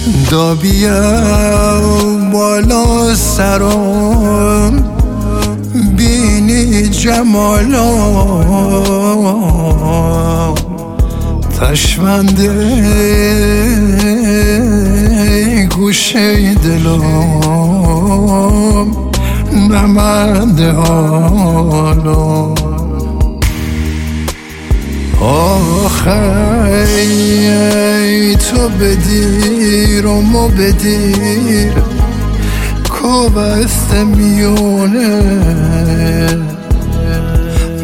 دا بیا بالا سرم بینی جمالم تشمنده گوشه دلم نمنده حالم آخی تو بدیر و ما بدیر کو بست میونه